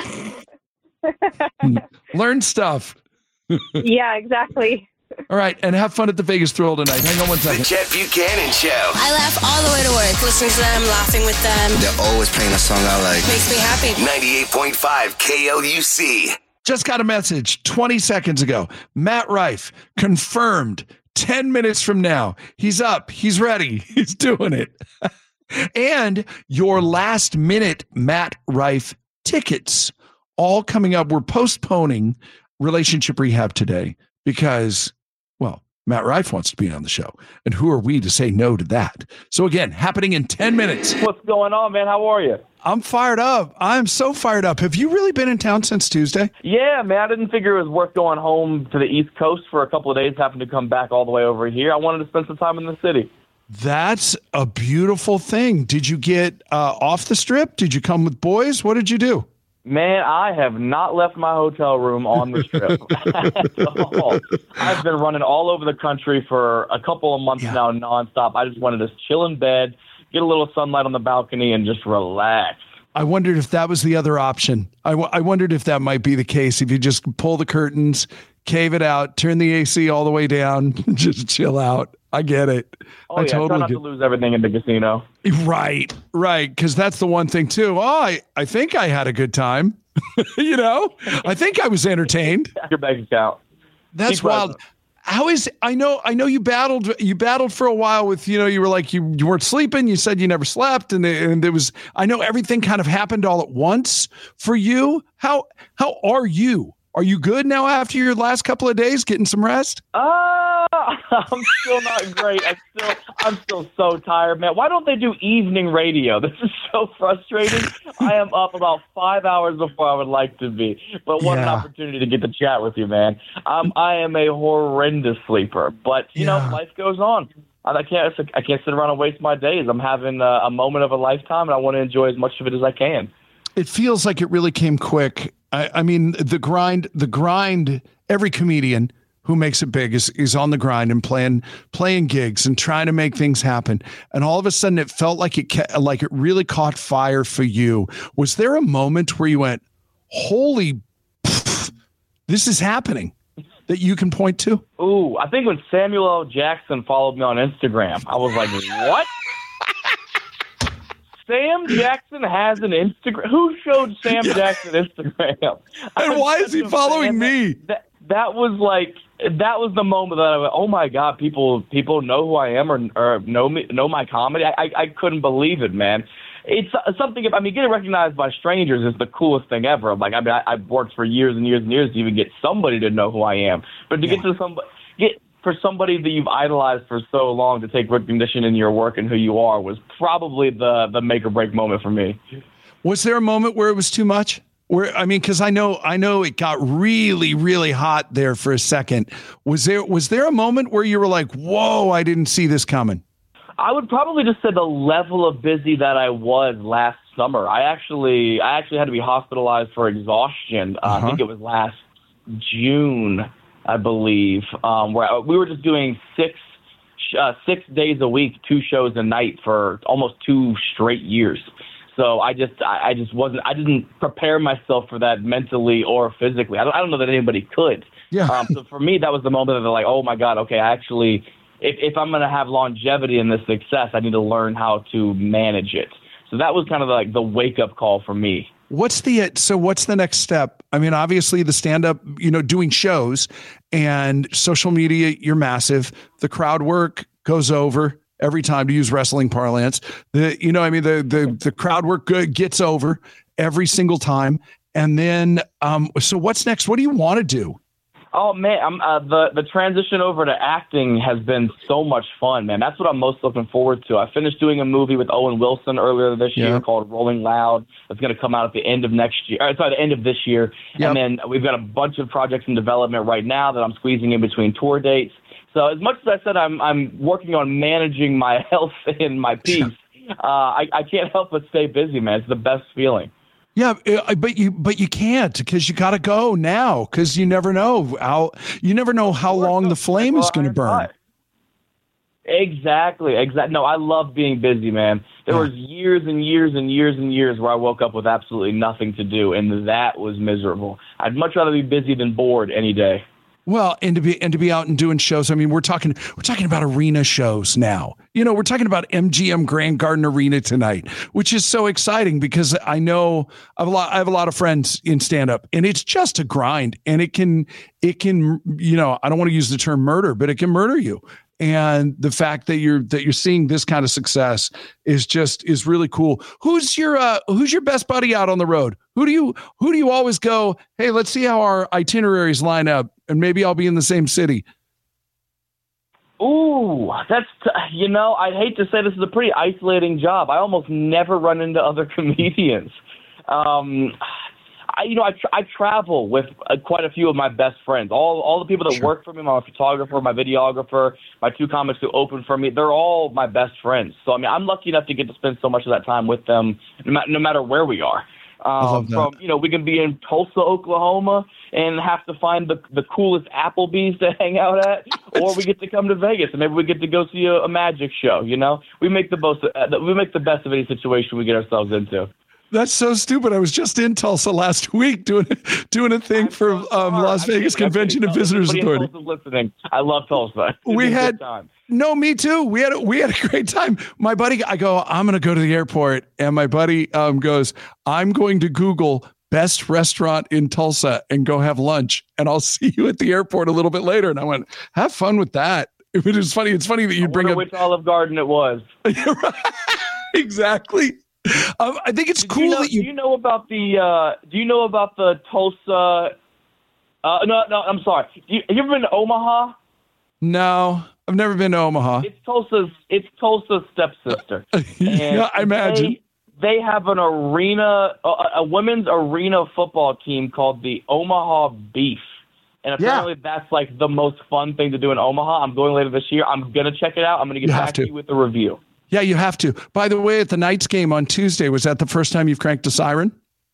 Learn stuff. Yeah, exactly. All right, and have fun at the Vegas Thrill tonight. Hang on one second. The Chet Buchanan Show. I laugh all the way to work, listening to them, laughing with them. They're always playing a song I like. Makes me happy. 98.5 KLUC. Just got a message 20 seconds ago. Matt Rife confirmed 10 minutes from now. He's up. He's ready. He's doing it. And your last minute Matt Rife tickets all coming up. We're postponing Relationship Rehab today because, well, Matt Rife wants to be on the show. And who are we to say no to that? So again, happening in 10 minutes. What's going on, man? How are you? I'm fired up. I'm so fired up. Have you really been in town since Tuesday? Yeah, man. I didn't figure it was worth going home to the East Coast for a couple of days, having to come back all the way over here. I wanted to spend some time in the city. That's a beautiful thing. Did you get off the strip? Did you come with boys? What did you do? Man, I have not left my hotel room on the strip at all. I've been running all over the country for a couple of months now nonstop. I just wanted to chill in bed, get a little sunlight on the balcony, and just relax. I wondered if that was the other option. I wondered if that might be the case. If you just pull the curtains, cave it out, turn the AC all the way down, just chill out. I get it. Oh, yeah. Try not to lose everything in the casino. Right. Because that's the one thing, too. Oh, I think I had a good time. You know? I think I was entertained. Your bank account. That's wild. How is I know you battled for a while with, you were like you weren't sleeping, you said you never slept, and there was, I know everything kind of happened all at once for you. How are you? Are you good now after your last couple of days getting some rest? I'm still not great. I'm still so tired, man. Why don't they do evening radio? This is so frustrating. I am up about 5 hours before I would like to be. But what an opportunity to get to chat with you, man. I am a horrendous sleeper, but you know, life goes on. I can't sit around and waste my days. I'm having a moment of a lifetime, and I want to enjoy as much of it as I can. It feels like it really came quick. I mean, the grind, every comedian who makes it big is on the grind and playing gigs and trying to make things happen. And all of a sudden it felt like it really caught fire for you. Was there a moment where you went, holy, this is happening, that you can point to? Ooh, I think when Samuel L. Jackson followed me on Instagram, I was like, what? Sam Jackson has an Instagram? Who showed Sam Jackson Instagram? And why is he following me? That was the moment that I went, oh my God, people know who I am or know my comedy. I couldn't believe it, man. It's something. I mean, getting recognized by strangers is the coolest thing ever. Like, I mean, I've worked for years and years and years to even get somebody to know who I am. But to get for somebody that you've idolized for so long to take recognition in your work and who you are was probably the make or break moment for me. Was there a moment where it was too much? Because I know it got really, really hot there for a second. Was there a moment where you were like, whoa, I didn't see this coming? I would probably just say the level of busy that I was last summer. I actually had to be hospitalized for exhaustion. I think it was last June, I believe, where we were just doing 6 days a week, 2 shows a night for almost 2 straight years. So I didn't prepare myself for that mentally or physically. I don't know that anybody could. Yeah. So for me, that was the moment that they're like, oh my God, okay, if I'm going to have longevity in this success, I need to learn how to manage it. So that was kind of like the wake up call for me. What's the next step? I mean, obviously the stand-up, doing shows and social media, you're massive. The crowd work goes over every time, to use wrestling parlance. The crowd work gets over every single time. And then, so what's next? What do you want to do? Oh man, the transition over to acting has been so much fun, man. That's what I'm most looking forward to. I finished doing a movie with Owen Wilson earlier this year called Rolling Loud. It's going to come out at the end of next year. The end of this year. Yep. And then we've got a bunch of projects in development right now that I'm squeezing in between tour dates. So as much as I said I'm working on managing my health and my peace, I can't help but stay busy, man. It's the best feeling. Yeah, but you can't, because you got to go now, because you never know how long the flame is going to burn. Exactly. No, I love being busy, man. There was years and years and years and years where I woke up with absolutely nothing to do, and that was miserable. I'd much rather be busy than bored any day. Well, and to be out and doing shows. I mean, we're talking about arena shows now. We're talking about MGM Grand Garden Arena tonight, which is so exciting because I know I have a lot of friends in stand up, and it's just a grind, and it can I don't want to use the term murder, but it can murder you. And the fact that you're seeing this kind of success is really cool. Who's your best buddy out on the road? Who do you always go, hey, let's see how our itineraries line up, and maybe I'll be in the same city? Ooh, that's I'd hate to say this is a pretty isolating job. I almost never run into other comedians. I travel with quite a few of my best friends. All the people that work for me, my photographer, my videographer, my two comics who open for me, they're all my best friends. So, I mean, I'm lucky enough to get to spend so much of that time with them, no matter where we are. We can be in Tulsa, Oklahoma, and have to find the coolest Applebee's to hang out at, or we get to come to Vegas and maybe we get to go see a magic show. We make the best of any situation we get ourselves into. That's so stupid. I was just in Tulsa last week doing a thing for Las Vegas Convention and Visitors Authority. Listening. I love Tulsa. Me too. We had a great time. My buddy, I'm going to go to the airport, and my buddy goes, I'm going to Google best restaurant in Tulsa and go have lunch, and I'll see you at the airport a little bit later. And I went, have fun with that. It was funny. It's funny that you bring up which Olive Garden it was. Exactly. I think it's cool that you. Do you know about the Tulsa? No, I'm sorry. Have you ever been to Omaha? No, I've never been to Omaha. It's Tulsa's stepsister. Yeah, I imagine. They have an arena, a women's arena football team called the Omaha Beef. And apparently that's like the most fun thing to do in Omaha. I'm going later this year. I'm going to check it out. I'm going to get back to you with the review. Yeah, you have to. By the way, at the Knights game on Tuesday, was that the first time you've cranked a siren?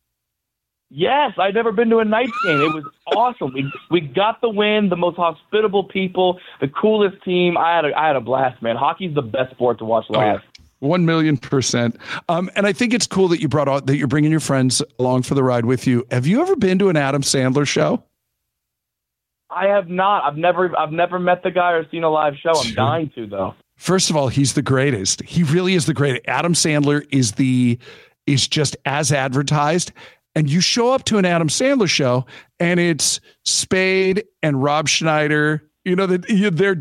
Yes, I'd never been to a Knights game. It was awesome. We got the win, the most hospitable people, the coolest team. I had a blast, man. Hockey's the best sport to watch live. 1,000,000%. And I think it's cool that you're bringing your friends along for the ride with you. Have you ever been to an Adam Sandler show? I have not. I've never met the guy or seen a live show. I'm dying to, though. First of all, he's the greatest. He really is the greatest. Adam Sandler is just as advertised. And you show up to an Adam Sandler show, and it's Spade and Rob Schneider. They're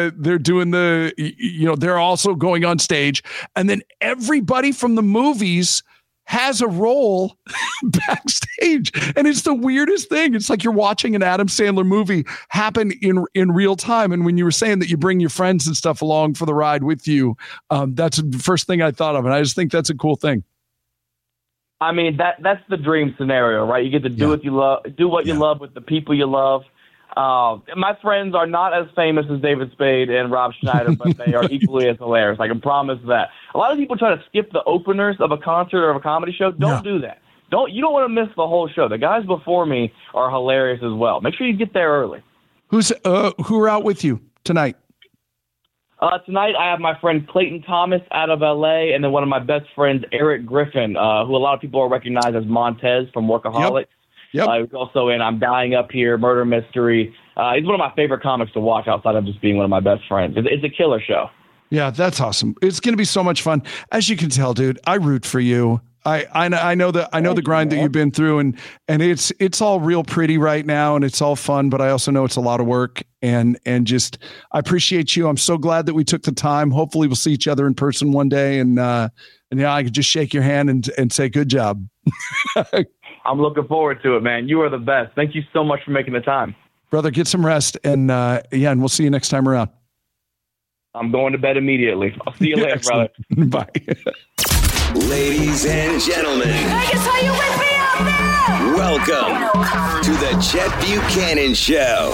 also going on stage, and then everybody from the movies has a role backstage. And it's the weirdest thing. It's like you're watching an Adam Sandler movie happen in real time. And when you were saying that you bring your friends and stuff along for the ride with you, that's the first thing I thought of. And I just think that's a cool thing. I mean, that's the dream scenario, right? You get to do what you love, you love with the people you love. My friends are not as famous as David Spade and Rob Schneider, but they are equally as hilarious. I can promise that. A lot of people try to skip the openers of a concert or of a comedy show. Don't do that. You don't want to miss the whole show. The guys before me are hilarious as well. Make sure you get there early. Who are out with you tonight? Tonight I have my friend Clayton Thomas out of L.A. and then one of my best friends, Eric Griffin, who a lot of people will recognize as Montez from Workaholics. Yep. He's also in I'm Dying Up Here, Murder Mystery. He's one of my favorite comics to watch outside of just being one of my best friends. It's a killer show. Yeah, that's awesome. It's going to be so much fun. As you can tell, dude, I root for you. I know the grind that you've been through, and it's all real pretty right now, and it's all fun, but I also know it's a lot of work, and just I appreciate you. I'm so glad that we took the time. Hopefully we'll see each other in person one day, and I could just shake your hand and say good job. I'm looking forward to it, man. You are the best. Thank you so much for making the time. Brother, get some rest. And and we'll see you next time around. I'm going to bed immediately. I'll see you later, brother. Bye. Ladies and gentlemen. Vegas, are you with me out there? Welcome to the Chet Buchanan Show.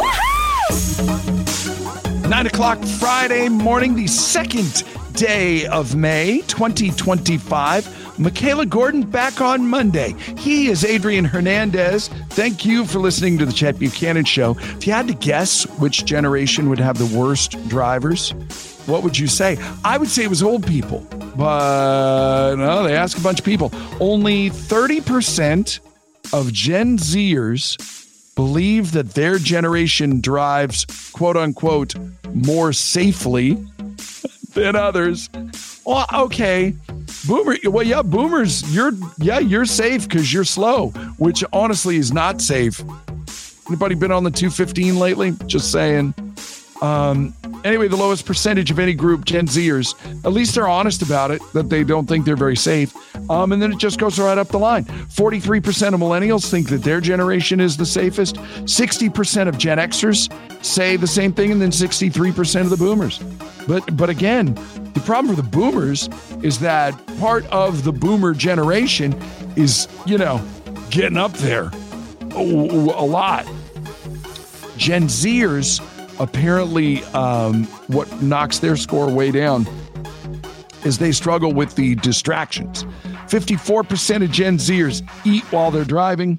9 o'clock Friday morning, the second day of May 2025. Michaela Gordon back on Monday. He is Adrian Hernandez. Thank you for listening to the Chet Buchanan Show. If you had to guess which generation would have the worst drivers, what would you say? I would say it was old people, but no, they asked a bunch of people. Only 30% of Gen Zers believe that their generation drives, quote unquote, more safely than others. Well, okay. Boomers, you're safe because you're slow, which honestly is not safe. Anybody been on the 215 lately? Just saying. Anyway, the lowest percentage of any group, Gen Zers, at least they're honest about it, that they don't think they're very safe. And then it just goes right up the line. 43% of millennials think that their generation is the safest. 60% of Gen Xers say the same thing, and then 63% of the boomers. But again, the problem for the boomers is that part of the boomer generation is, getting up there a lot. Gen Zers, apparently, what knocks their score way down is they struggle with the distractions. 54% of Gen Zers eat while they're driving.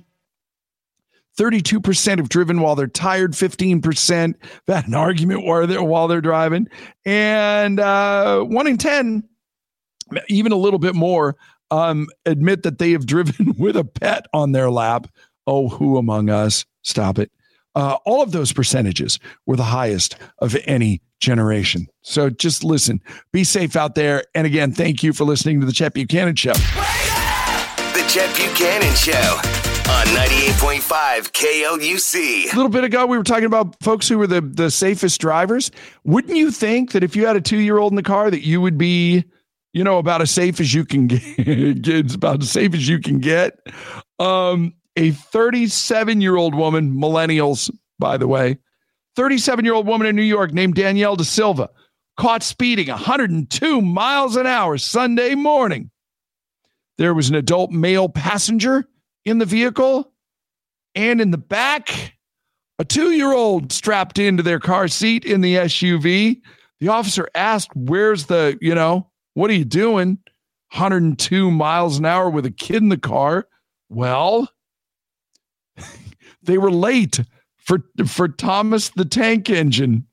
32% have driven while they're tired. 15% have had an argument while they're driving. And 1 in 10, even a little bit more, admit that they have driven with a pet on their lap. Oh, who among us? Stop it. All of those percentages were the highest of any generation. So just listen, be safe out there. And again, thank you for listening to the Chet Buchanan Show. The Chet Buchanan Show on 98.5 KLUC. A little bit ago, we were talking about folks who were the safest drivers. Wouldn't you think that if you had a 2-year-old in the car that you would be, about as safe as you can get? About as safe as you can get. A 37-year-old woman, millennials, by the way, 37-year-old woman in New York named Danielle De Silva, caught speeding 102 miles an hour Sunday morning. There was an adult male passenger in the vehicle, and in the back, a 2-year-old strapped into their car seat in the SUV. The officer asked, where's the, what are you doing? 102 miles an hour with a kid in the car. Well, they were late for Thomas the Tank Engine.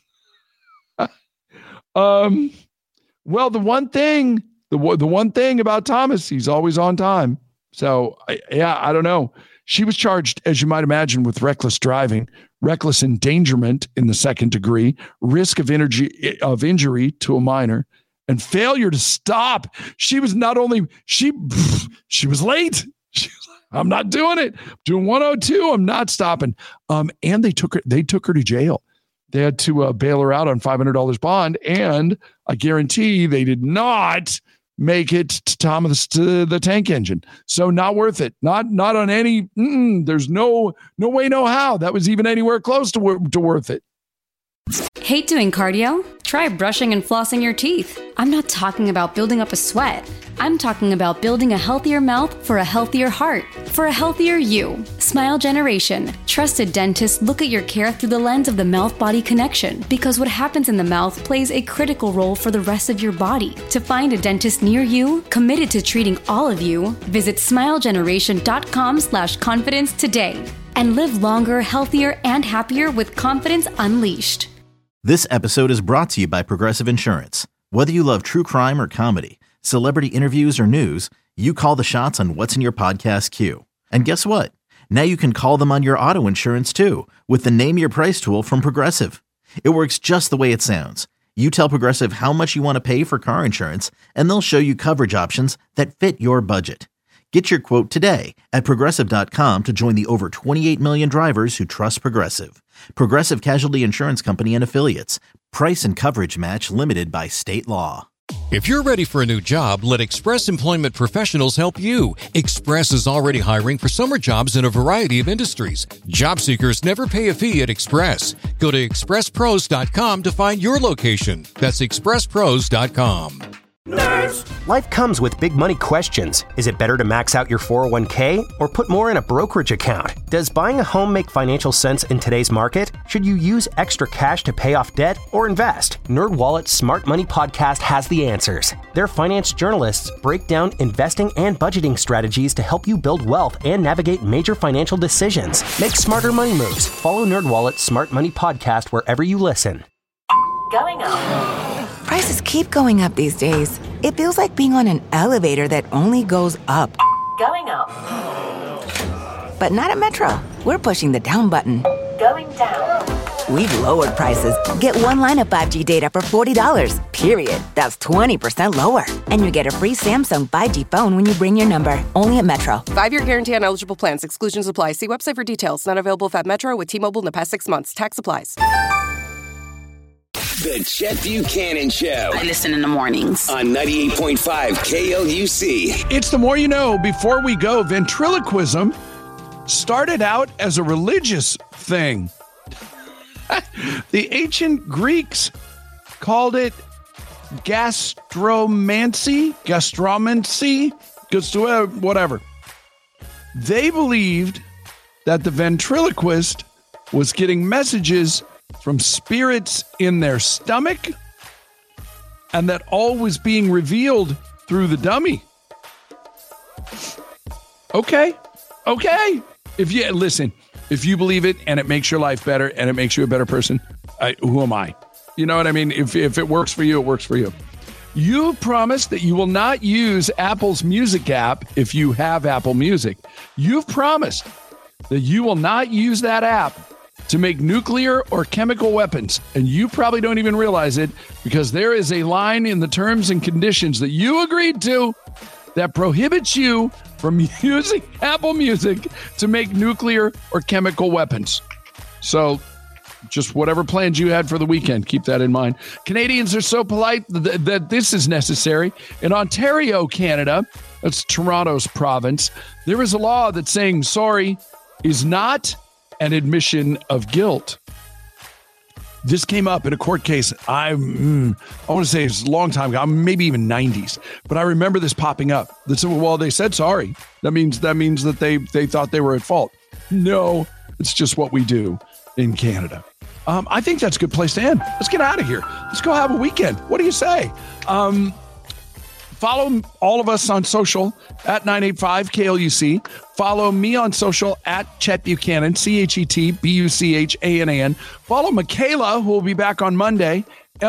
Well, the one thing about Thomas, he's always on time. So I don't know. She was charged, as you might imagine, with reckless driving, reckless endangerment in the second degree, risk of injury to a minor, and failure to stop. She was not only she was late. I'm not doing it. I'm doing 102. I'm not stopping. And they took her to jail. They had to bail her out on $500 bond, and I guarantee they did not make it to Thomas the Tank Engine. So not worth it. Not on any. There's no way, no how that was even anywhere close to worth it. Hate doing cardio? Try brushing and flossing your teeth. I'm not talking about building up a sweat. I'm talking about building a healthier mouth for a healthier heart, for a healthier you. Smile Generation. Trusted dentists look at your care through the lens of the mouth-body connection, because what happens in the mouth plays a critical role for the rest of your body. To find a dentist near you, committed to treating all of you, visit smilegeneration.com/confidence today and live longer, healthier, and happier with confidence unleashed. This episode is brought to you by Progressive Insurance. Whether you love true crime or comedy, celebrity interviews or news, you call the shots on what's in your podcast queue. And guess what? Now you can call them on your auto insurance too, with the Name Your Price tool from Progressive. It works just the way it sounds. You tell Progressive how much you want to pay for car insurance, and they'll show you coverage options that fit your budget. Get your quote today at Progressive.com to join the over 28 million drivers who trust Progressive. Progressive Casualty Insurance Company and Affiliates. Price and coverage match limited by state law. If you're ready for a new job, let Express Employment Professionals help you. Express is already hiring for summer jobs in a variety of industries. Job seekers never pay a fee at Express. Go to expresspros.com to find your location. That's expresspros.com. Life comes with big money questions. Is it better to max out your 401k or put more in a brokerage account? Does buying a home make financial sense in today's market? Should you use extra cash to pay off debt or invest? NerdWallet's Smart Money Podcast has the answers. Their finance journalists break down investing and budgeting strategies to help you build wealth and navigate major financial decisions. Make smarter money moves. Follow NerdWallet's Smart Money Podcast wherever you listen. Going up. Prices keep going up these days. It feels like being on an elevator that only goes up. Going up. But not at Metro. We're pushing the down button. Going down. We've lowered prices. Get one line of 5G data for $40, period. That's 20% lower. And you get a free Samsung 5G phone when you bring your number. Only at Metro. 5-year guarantee on eligible plans. Exclusions apply. See website for details. Not available at Metro with T-Mobile in the past 6 months. Tax applies. The Chet Buchanan Show. I listen in the mornings. On 98.5 KLUC. It's the more you know. Before we go, ventriloquism started out as a religious thing. The ancient Greeks called it gastromancy, whatever. They believed that the ventriloquist was getting messages from spirits in their stomach, and that all was being revealed through the dummy. Okay. If you believe it and it makes your life better and it makes you a better person, who am I? You know what I mean? If it works for you, it works for you. You promised that you will not use Apple's Music app if you have Apple Music. You've promised that you will not use that app to make nuclear or chemical weapons. And you probably don't even realize it because there is a line in the terms and conditions that you agreed to that prohibits you from using Apple Music to make nuclear or chemical weapons. So just whatever plans you had for the weekend, keep that in mind. Canadians are so polite that this is necessary. In Ontario, Canada, that's Toronto's province, there is a law that's saying sorry is not an admission of guilt. This came up in a court case. I want to say it's a long time ago, maybe even 90s, but I remember this popping up. They said sorry. That means that they thought they were at fault. No, it's just what we do in Canada. I think that's a good place to end. Let's get out of here. Let's go have a weekend. What do you say? Follow all of us on social at 985 KLUC. Follow me on social at Chet Buchanan, ChetBuchanan. Follow Michaela, who will be back on Monday,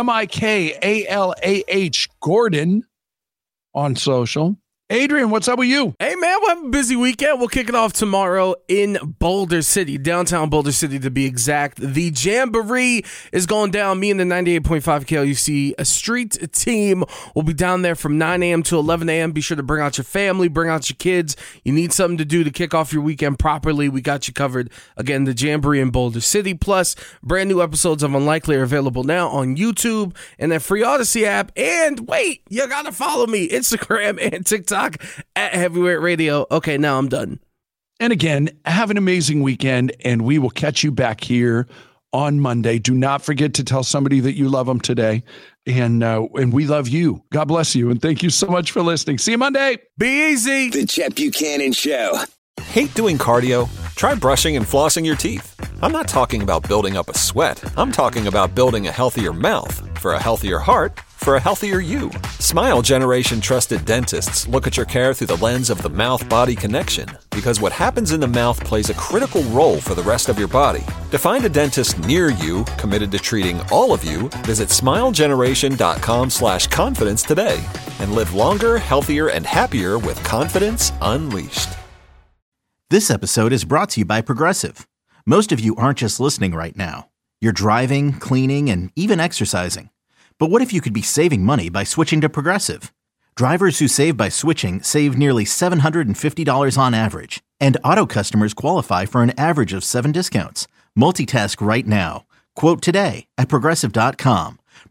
MIKALAH Gordon on social. Adrian, what's up with you? Hey, man, we'll have a busy weekend. We'll kick it off tomorrow in Boulder City, downtown Boulder City to be exact. The Jamboree is going down. Me and the 98.5 KLUC street team will be down there from 9 a.m. to 11 a.m. Be sure to bring out your family, bring out your kids. You need something to do to kick off your weekend properly. We got you covered. Again, the Jamboree in Boulder City. Plus, brand new episodes of Unlikely are available now on YouTube and that free Odyssey app. And wait, you got to follow me, Instagram and TikTok. At Heavyweight Radio. Okay, now I'm done. And again, have an amazing weekend, and we will catch you back here on Monday. Do not forget to tell somebody that you love them today, and we love you. God bless you, and thank you so much for listening. See you Monday. Be easy. The Chet Buchanan Show. Hate doing cardio? Try brushing and flossing your teeth. I'm not talking about building up a sweat. I'm talking about building a healthier mouth for a healthier heart for a healthier you. Smile Generation trusted dentists look at your care through the lens of the mouth-body connection because what happens in the mouth plays a critical role for the rest of your body. To find a dentist near you committed to treating all of you, visit smilegeneration.com/confidence today and live longer, healthier, and happier with confidence unleashed. This episode is brought to you by Progressive. Most of you aren't just listening right now. You're driving, cleaning, and even exercising. But what if you could be saving money by switching to Progressive? Drivers who save by switching save nearly $750 on average. And auto customers qualify for an average of 7 discounts. Multitask right now. Quote today at Progressive.com.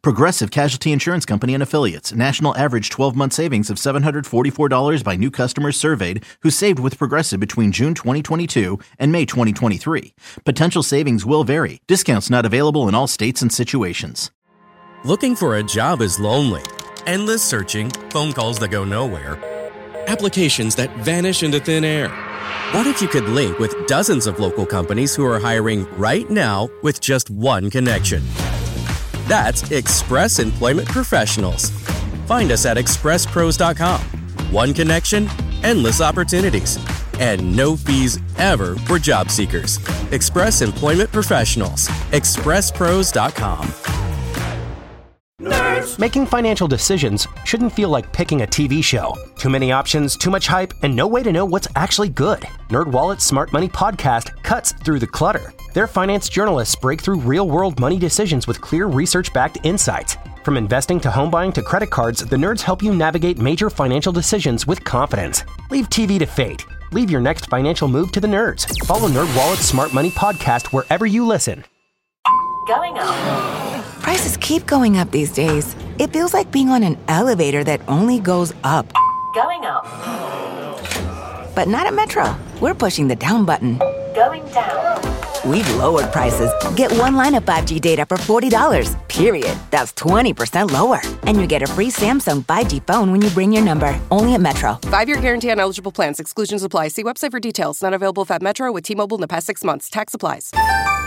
Progressive Casualty Insurance Company and Affiliates. National average 12-month savings of $744 by new customers surveyed who saved with Progressive between June 2022 and May 2023. Potential savings will vary. Discounts not available in all states and situations. Looking for a job is lonely. Endless searching, phone calls that go nowhere, applications that vanish into thin air. What if you could link with dozens of local companies who are hiring right now with just one connection? That's Express Employment Professionals. Find us at expresspros.com. One connection, endless opportunities, and no fees ever for job seekers. Express Employment Professionals. expresspros.com. Making financial decisions shouldn't feel like picking a TV show. Too many options, too much hype, and no way to know what's actually good. NerdWallet's Smart Money Podcast cuts through the clutter. Their finance journalists break through real-world money decisions with clear research-backed insights. From investing to home buying to credit cards, the nerds help you navigate major financial decisions with confidence. Leave TV to fate. Leave your next financial move to the nerds. Follow NerdWallet's Smart Money Podcast wherever you listen. Going up. Prices keep going up these days. It feels like being on an elevator that only goes up. Going up. But not at Metro. We're pushing the down button. Going down. We've lowered prices. Get one line of 5G data for $40, period. That's 20% lower. And you get a free Samsung 5G phone when you bring your number. Only at Metro. 5-year guarantee on eligible plans. Exclusions apply. See website for details. Not available if at Metro with T-Mobile in the past 6 months. Tax applies.